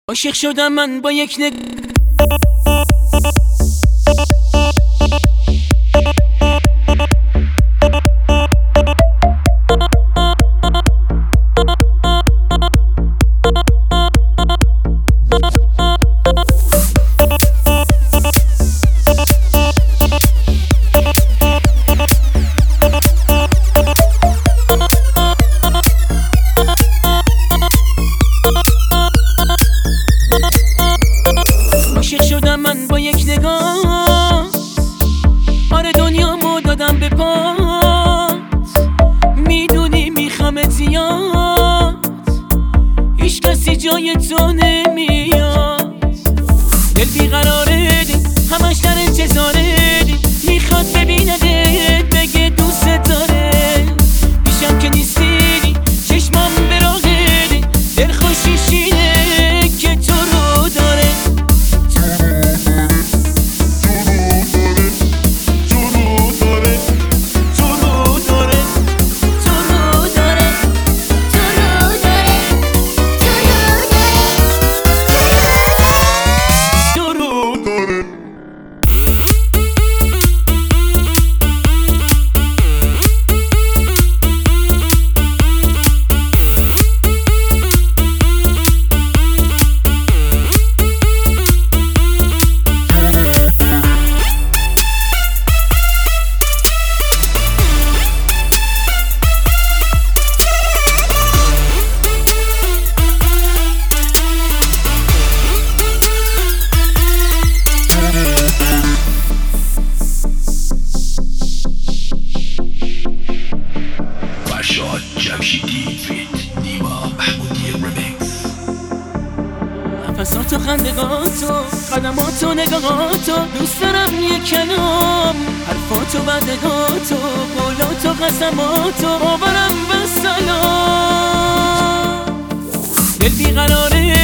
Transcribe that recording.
عاشق شدم من با یک عاشق شدم من با یک نگاه. آره دنیامو دادم به پات، میدونی میخوامت زیاد، هیچ کسی جای تو نمیاد. دل بیقراره دی، همش در انتظاره دی، میخواد ببیندت بگه دوست داره. پیشم که نیستی دی، چشمام به راهه دی، دل خوشیشینه که تو رو داره. نفساتو، خندگاتو، قدماتو، نگاهاتو، دوست دارم یک کلام، حرفاتو، بدگاتو، قولاتو، قسماتو، باورم به سلام. دل بیقراره